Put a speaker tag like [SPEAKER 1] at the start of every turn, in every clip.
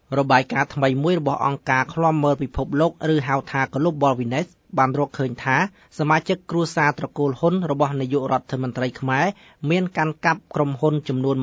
[SPEAKER 1] របាយការណ៍ថ្មីមួយរបស់អង្គការឃ្លាំមើលពិភពលោកឬហៅថា Global Witness បានរកឃើញថាសមាជិកគ្រួសារត្រកូលហ៊ុនរបស់នាយករដ្ឋមន្ត្រីខ្មែរមានកាន់កាប់ក្រុមហ៊ុនចំនួន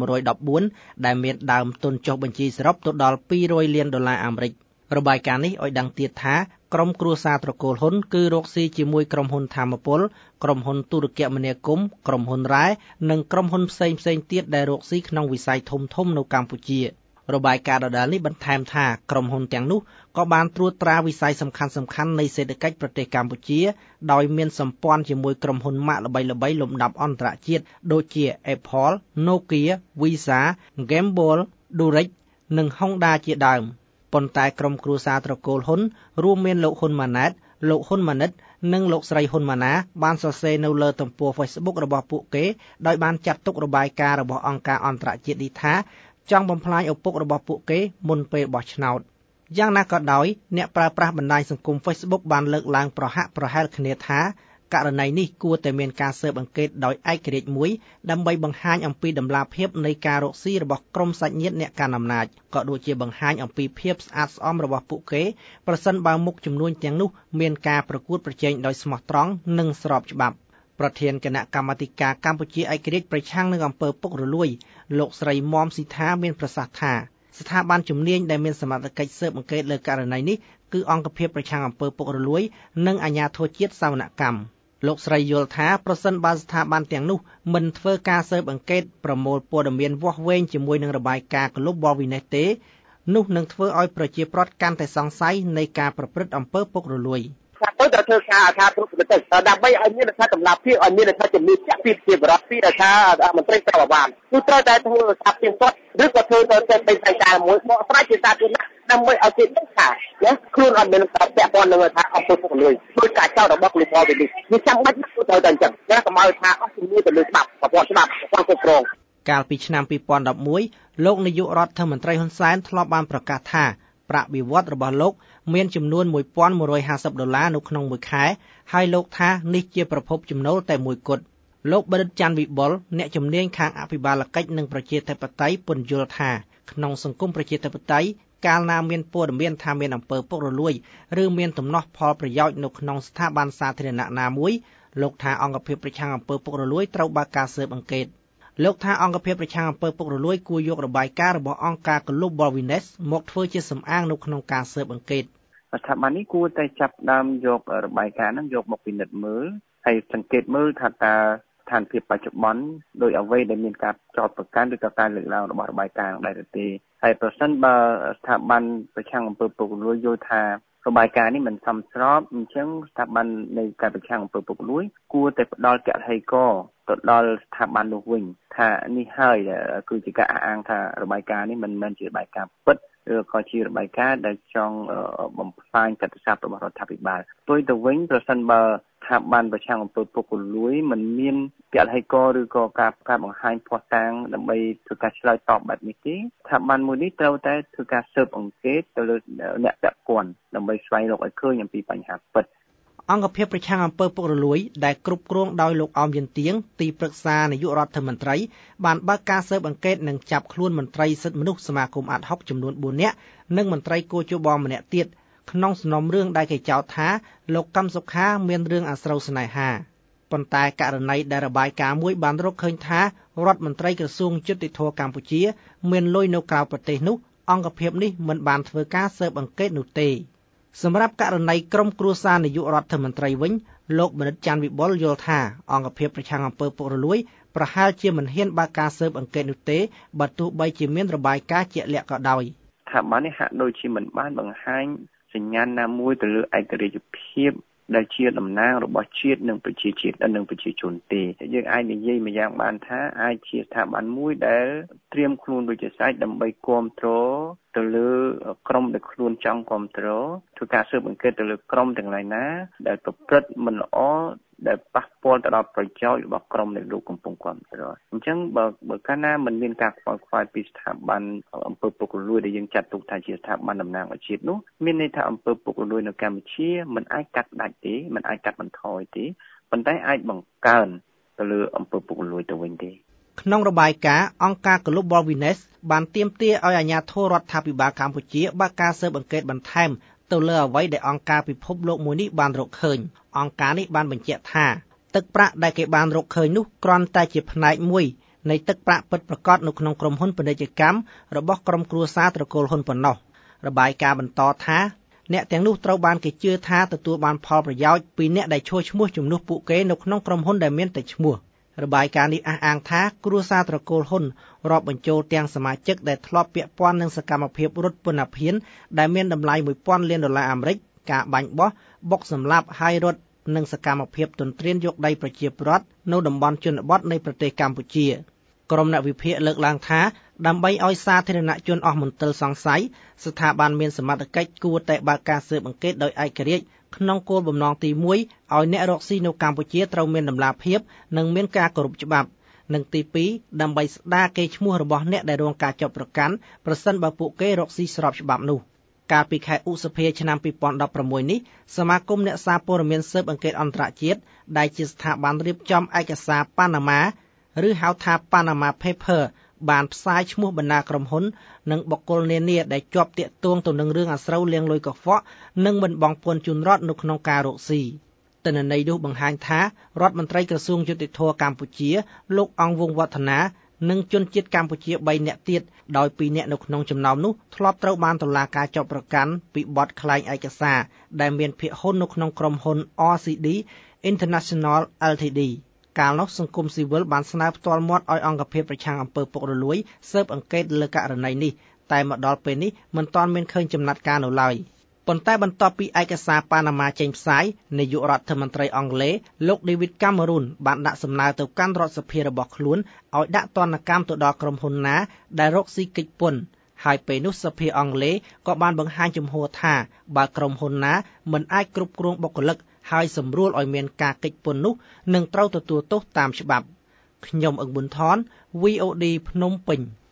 [SPEAKER 1] 114ដែលមានដើមទុនចុះបញ្ជីសរុបទៅដល់$200 លានអាមេរិករបាយការណ៍នេះឲ្យដឹងទៀតថាក្រុមគ្រួសារត្រកូលហ៊ុនគឺរកស៊ីជាមួយក្រុមហ៊ុនថាមពលក្រុមហ៊ុនទូរគមនាគមន៍ក្រុមហ៊ុនរ៉ែនិងក្រុមហ៊ុនផ្សេងទៀតដែលរកស៊ីក្នុងវិស័យធំនៅកម្ពុជារបាយការណ៍ដដែលនេះបន្ថែមថាក្រុមហ៊ុនទាំងនោះក៏បានត្រួតត្រាវិស័យសំខាន់នៃសេដ្ឋកិច្ចប្រទេសកម្ពុជាដោយមានសម្ព័ន្ធជាមួយក្រុមហ៊ុនម៉ាកល្បីៗលំដាប់អន្តរជាតិដូចជា Apple, Nokia, Visa, Gamble, Durex និង Honda ជាដើមប៉ុន្តែក្រុមគ្រួសារត្រកូលហ៊ុនរួមមានលោកហ៊ុនម៉ាណែតលោកហ៊ុនម៉ាណិតនិងលោកស្រីហ៊ុនម៉ាណាបានសរសេរនៅលើទំព័រ Facebook របស់ពួកគេដោយបានចាត់ទុករបាយការណ៍របស់អង្គការអន្តរជាតិនេះថាចង់បំផ្លាញឪពុករបស់ពួកគេមុនពេលបោះឆ្នោតយ៉ាងណាក៏ដោយអ្នកប្រើប្រាស់បណ្ដាញសង្គម Facebook បានលើកឡើងប្រហាក់ប្រហែលគ្នាថាករណីនេះគួរតែមានការស៊ើបអង្កេតដោយឯករាជ្យមួយដើម្បីបង្ហាញអំពីដំណាភាពនៃការរកស៊ីរបស់ក្រុមសាច់ញាតិអ្នកកាន់អំណាចក៏ដូចជាបង្ហាញអំពីភាពស្អាតស្អំរបស់ពួកគេប្រសិនបើមុខជំនួញទាំងនោះមានការប្រកួតប្រជែងដោយស្មោះត្រង់និងស្របច្បាប់ប្រធានគណៈកម្មាធិការកម្ពុជាឯករាជ្យប្រឆាំងនឹងអំពើពុករលួយលោកស្រីមុំស៊ីថាមានប្រសាសន៍ថាស្ថាប័នជំនាញដែលមានសមត្ថកិច្ចស៊ើបអង្កេតលើករណីនេះគឺអង្គភាពប្រឆាំងអំពើពុករលួយនិងអាជ្ញាធរជាតិសវនកម្មលោកស្រីយល់ថាប្រសិនបើស្ថាប័នទាំងនោះមិនធ្វើការស៊ើបអង្កេតប្រមូលព័ត៌មានវាស់វែងជាមួយនឹងរបាយការណ៍ Global Witness ទេនោះនឹងធ្វើឲ្យប្រជាពលរដ្ឋកាន់តែសង្ស័យនៃការប្រព្រឹត្តអំពើពុករលួយ
[SPEAKER 2] ទៅតែធ្វើការអាថាគ្រប់ប្រទេសដើម្បីឲ្យមានរដ្ឋតម្លាភាពឲ្យមានរដ្ឋជំនាញចាក់ពីជាបរដ្ឋពីថាមន្ត្រីប្រវត្តិគឺត្រូវតែធ្វើថាទៀងទាត់ឬក៏ធ្វើទៅតែផ្សេងការមួយបកស្រាយជាសាធារណៈដើម្បីឲ្យគេដឹងថាខ្លួនអត់មានការពាក់ព័ន្ធនឹងថាអំពើពុករលួយដោយការចោទរបស់ Global Witness វាចាំបាច់ត្រូវតែអញ្ចឹងកុំឲ្យថាអស់ជំនឿទៅលើច្បាប់ប្រព័ន្ធច្បាប់គ្រប់គ្រង
[SPEAKER 1] កាលពីឆ្នាំ2011លោកនាយករដ្ឋមន្ត្រីហ៊ុនសែនធ្លាប់បានប្រកាសថាប្រាក់បៀវត្សរបស់លោកមានចំនួន$1,150នៅក្នុងមួយខែហើយលោកថានេះជាប្រភពចំណូលតែមួយគត់លោកបឌិតច័ន្ទវិបុលអ្នកជំនាញខាងអភិបាលកិច្ចនិងប្រជាធិបតេយ្យពន្យល់ថាក្នុងសង្គមប្រជាធិបតេយ្យកាលណាមានព័ត៌មានថាមានអំពើពុករលួយឬមានទំនាស់ផលប្រយោជន៍នៅក្នុងស្ថាប័នសាធារណៈណាមួយលោកថាអង្គភាពប្រឆាំងអំពើពុករលួយត្រូវបើកការស៊ើបអង្កេតលោកថាអង្គភាពប្រឆាំងអំពើពុករលួយគួរយករបាយការណ៍របស់អង្គការ Global Witness មកធ្វើជាសំអាងនៅក្នុងការស៊ើបអង្កេត
[SPEAKER 3] ស្ថាប័ននេះគួរតែចាប់ផ្ដើមយករបាយការណ៍ហ្នឹងយកមកពិនិត្យមើលហើយសង្កេតមើលថាតើស្ថានភាពបច្ចុប្បន្នដោយអ្វីដែលមានការចោទប្រកាន់ឬក៏ការលើកឡើងរបស់របាយការណ៍ដែរទេហើយប្រសិនបើស្ថាប័នប្រឆាំងអំពើពុករលួយយល់ថារបាយការណ៍នេះមិនសមស្របអញ្ចឹងស្ថាប័ននៃការប្រឆាំងអំពើពុករលួយគួរតែផ្ដល់គតិហេកទៅដល់ស្ថាប័ននោះវិញថានេះហើយគឺជាការអះអាងថារបាយការណ៍នេះមិនមែនជារបាយការណ៍ពិតឬក៏ជារបាយការណ៍ដែលចង់បំផ្លាញកិត្តិយសរបស់រដ្ឋាភិបាលផ្ទុយទៅវិញប្រសិនបើស្ថាប័នប្រឆាំងអំពើពុករលួយមិនមានគតិហេកឬក៏ការបង្ហាញភស្តុតាងដើម្បីធ្វើការឆ្លើយតបបែបនេះទេស្ថាប័នមួយនេះត្រូវតែធ្វើការស៊ើបអង្កេតទៅលើអ្នកពាក់ព័ន្ធដើម្បីស្វែងរកឲ្យឃើញអំពីបញ្ហាពិត
[SPEAKER 1] អង្គភាពប្រឆាំងអំពើពុករលួយដែលគ្រប់គ្រងដោយលោកអមយន្ទៀងទីប្រឹក្សានាយករដ្ឋមន្ត្រីបានបើកការស៊ើបអង្កេតនិងចាប់ខ្លួនមន្ត្រីសិទ្ធិមនុស្សសមាគមអាត់ហុកចំនួន4នាក់និងមន្ត្រីគូជបម្នាក់ទៀតក្នុងសំណុំរឿងដែលគេចោទថាលោកកឹមសុខាមានរឿងអាស្រូវស្នេហាប៉ុន្តែករណីដែលរបាយការណ៍មួយបានរកឃើញថារដ្ឋមន្ត្រីក្រសួងយុតិធធម៌កម្ពុជាមានលុយនៅក្រៅប្រទេសនោះអង្គភាពនេះមិនបានធ្វើការស៊ើបអង្កេតនោះទេសម្រាប់ករណីក្រុមគ្រួសារនាយករដ្ឋមន្ត្រីវិញលោកបណ្ឌិតច័ន្ទវិបុលយល់ថាអង្គភាពប្រឆាំងអំពើពុករលួយប្រហែលជាមិនហ៊ានបើកការស៊ើបអង្កេតនោះទេបើទោះបីជាមានរបាយការណ៍ជាក់លាក់ក៏ដោយ
[SPEAKER 3] ស្ថាប័ននេះហាក់ដូចជាមិនបានបង្ហាញសញ្ញាណណាមួយទៅលើឯករាជ្យភាពដែលជាតំណាងរបស់ជាតិនិងប្រជាជាតិនិងប្រជាជនទេយើងអាចនិយាយម្យ៉ាងបានថាអាចជាស្ថាប័នមួយដែលត្រៀមខ្លួនដូចជាស្រេចដើម្បីគ្រប់គ្រងទៅលើក្រុមដែលខ្លួនចង់គ្រប់គ្រងធ្វើការស៊ើបអង្កេតទៅលើក្រុមទាំងឡាយណាដែលប្រព្រឹត្តមិនល្អដែលប៉ះពាល់ទៅដល់ប្រយោជន៍របស់ក្រុមដែលលោកកំពុងគ្រប់គ្រងអញ្ចឹងបើកាលណាមិនមានការខ្វល់ខ្វាយពីស្ថាប័នអំពើពុករលួយដែលយើងចាត់ទុកថាជាស្ថាប័នតំណាងឲ្យជាតិនោះមានន័យថាអំពើពុករលួយនៅកម្ពុជាមិនអាចកាត់ផ្តាច់ទេមិនអាចកាត់បន្ថយទេប៉ុន្តែអាចបង្កើនទៅលើអំពើពុករលួយទៅវិញទេ
[SPEAKER 1] ក្នុងរបាយការណ៍អង្គការ Global Witness បានទាមទារឲ្យអាជ្ញាធររដ្ឋាភិបាលកម្ពុជាបើកការស៊ើបអង្កេតបន្ថែមទៅលើអ្វីដែលអង្គការពិភពលោកមួយនេះបានរកឃើញអង្គការនេះបានបញ្ជាក់ថាទឹកប្រាក់ដែលគេបានរកឃើញនោះគ្រាន់តែជាផ្នែកមួយនៃទឹកប្រាក់ពិតប្រាកដនៅក្នុងក្រុមហ៊ុនពាណិជ្ជកម្មរបស់ក្រុមគ្រួសារត្រកូលហ៊ុនប៉ុណ្ណោះរបាយការណ៍បន្តថាអ្នកទាំងនោះត្រូវបានគេជឿថាទទួលបានផលប្រយោជន៍ពីអ្នកដែលឈ្មោះជំនួសពួកគេនៅក្នុងក្រុមហ៊ុនដែលមានតែឈ្មោះរបាយការណ៍នេះអះអាងថាគ្រួសារត្រកូលហ៊ុនរាប់បញ្ចូលទាំងសមាជិកដែលធ្លាប់ពាក់ព័ន្ធនឹងសកម្មភាពរត់ពន្ធនាគារដែលមានតម្លៃ$1000 លានអាមេរិកការបាញ់បោះបុកសម្លាប់ហើយរត់និងសកម្មភាពទន្ទ្រានយកដីប្រជាពលរដ្ឋនៅតំបន់ជនបទនៃប្រទេសកម្ពុជាក្រុមអ្នកវិភាគលើកឡើងថាដើម្បីឲ្យសាធារណជនអស់មន្ទិលសង្ស័យស្ថាប័នមានសមត្ថកិច្ចគួរតែបើកការស៊ើបអង្កេតដោយឯករាជ្យក្នុងគោលបំណងទី1ឲ្យអ្នករកស៊ីនៅកម្ពុជាត្រូវមានតម្លាភាពនិងមានការគោរពច្បាប់និងទី2ដើម្បីស្ដារកេរ្តិ៍ឈ្មោះរបស់អ្នកដែលរងការចាប់ប្រកាន់ប្រសិនបើពួកគេរកស៊ីស្របច្បាប់នោះកាលពីខែឧសភាឆ្នាំ2016នេះសមាគមអ្នកសារព័ត៌មានស៊ើបអង្កេតអន្តរជាតិដែលជាស្ថាប័នរៀបចំឯកសារប៉ាណាម៉ាឬហៅថា Panama Paper បានផ្សាយឈ្មោះបណ្ដាក្រុមហ៊ុននិងបុគ្គលនានាដែលជាប់ទាក់ទងទៅនឹងរឿងអាស្រូវលាងលុយកខ្វក់និងមិនបង់ពន្ធជូនរដ្ឋនៅក្នុងការរកស៊ីទិន្នន័យនោះបង្ហាញថារដ្ឋមន្ត្រីក្រសួងយុតិធធម៌កម្ពុជាលោកអង្គវង្សវឌ្ឍនានិងជនជាតិកម្ពុជា3នាក់ទៀតដោយ2នាក់នៅក្នុងចំណោមនោះធ្លាប់ត្រូវបានតុលាការចាប់ប្រកាន់ពីបទក្លែងឯកសារដែលមានភាគហ៊ុននៅក្នុងក្រុមហ៊ុន RCD International Ltdកាលនោះសង្គមស៊ីវិលបានស្នើផ្ទាល់មាត់ឲ្យអង្គភាពប្រឆាំងអំពើពុករលួយស៊ើបអង្កេតលើករណីនេះតែមកដល់ពេលនេះមិនទាន់មានឃើញចំណាត់ការនៅឡើយប៉ុន្តែបន្ទាប់ពីឯកសារប៉ាណាម៉ាចេញផ្សាយនាយករដ្ឋមន្ត្រីអង់គ្លេសលោក David Cameron បានដាក់សំណើទៅកាន់រដ្ឋសភារបស់ខ្លួនឲ្យដាក់ទណ្ឌកម្មទៅដល់ក្រុមហ៊ុនណាដែលរកស៊ីគេចពន្ធហើយពេលនោះសភាអង់គ្លេសក៏បានបង្ហាញជំហរថាបើក្រុមហ៊ុនណាមិនអាចគ្រប់គ្រងបុគ្គលិកហើយសម្រួលឲ្យមានការគេចពន្ធនោះនឹងត្រូវទទួលទោសតាមច្បាប់ខ្ញុំអឹងប៊ុនថន VOD ភ្នំពេញ